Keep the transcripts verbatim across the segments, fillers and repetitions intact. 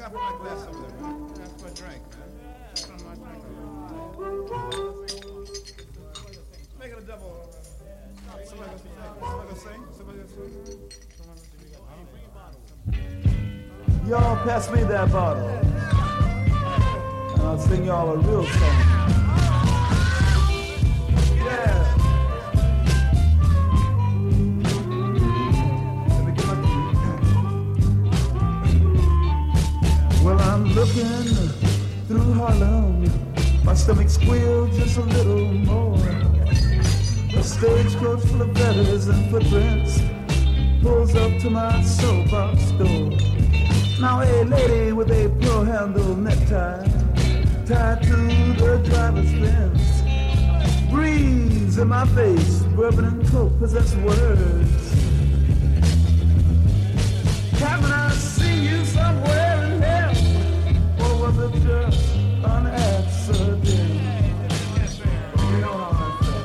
half of my glass over there, man. Half my drink, man. Half of my drink. Make it a double. Somebody gonna sing? Somebody gonna sing? Y'all pass me that bottle, and I'll sing y'all a real song. Yeah. Let me get my key. Well, I'm looking through Harlem. My stomach squeals just a little more. A stagecoach full of letters and footprints pulls up to my soapbox door. Now a lady with a pearl-handle necktie tied to the driver's fence breathes in my face. Bourbon and coke possess words. Haven't I seen you somewhere in hell? Or was it just an accident? You know how I felt.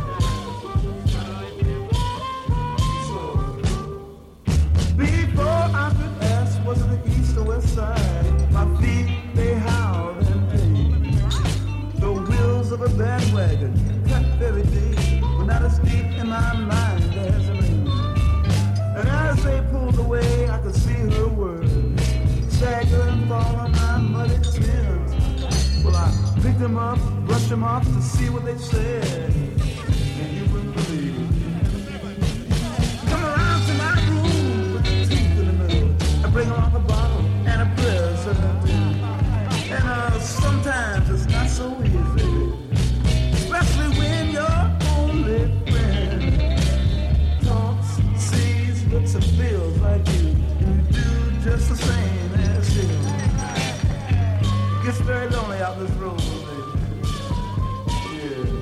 Before I could ask, was it the east or west side? My feet, they howled and paid. The wheels of a bandwagon cut very deep, but not as deep in my mind as rain. And as they pulled away, I could see her words stagger and fall on my muddy sins. Well, I picked them up, brushed them off to see what they said, and you wouldn't believe it. Come around to my room with the teeth in the middle. I bring along a bottle and a present. And uh, sometimes it's not so easy, especially when your only friend talks, sees, looks, and feels like you. And you do just the same as him. It gets very lonely out this road, baby. Yeah.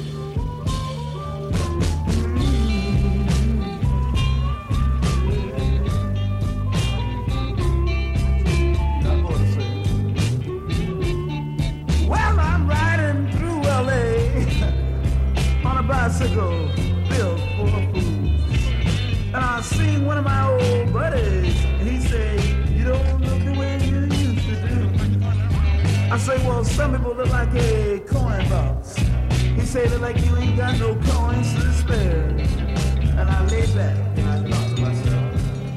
Bicycle built for fools. And I seen one of my old buddies, and he said, you don't look the way you used to do. I say, well, some people look like a coin box. He said, look like you ain't got no coins to spare. And I laid back and I thought to myself,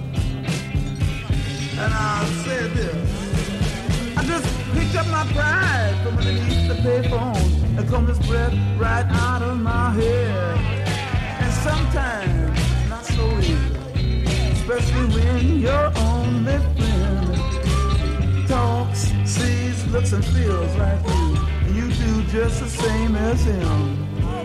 and I said this, I just picked up my pride from underneath the payphone and combed this breath right out of my head. And sometimes it's not so easy, especially when your only friend talks, sees, looks, and feels like you, and you do just the same as him.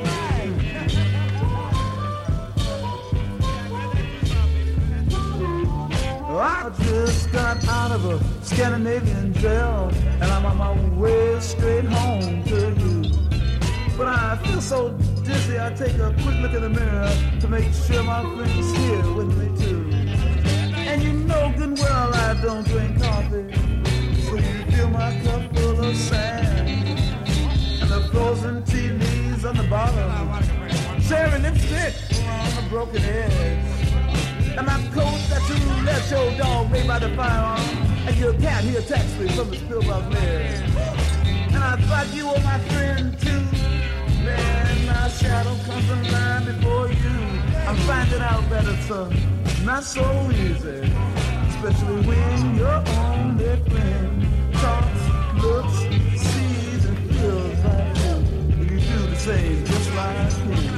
I just got out of a Scandinavian jail, and I'm on my way straight home to you. But I feel so dizzy, I take a quick look in the mirror to make sure my friend's here with me too. And you know good well I don't drink coffee, so you fill my cup full of sand, and the frozen tea leaves on the bottom, cherry lipstick on the broken edge. And my coat that you left your dog made by the firearm, and your cat he attacks me from his pillbox leg. And I thought you were my friend too. Man, my shadow comes in line before you. I'm finding out that it's uh, not so easy, especially when your only friend talks, looks, sees, and feels like you. You do the same, just like him.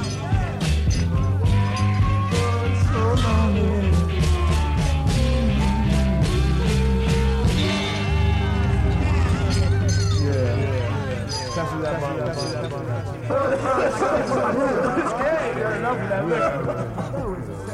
So lonely. Yeah. Pass me that bottle. Pass me that bottle. It's scary. Enough of that.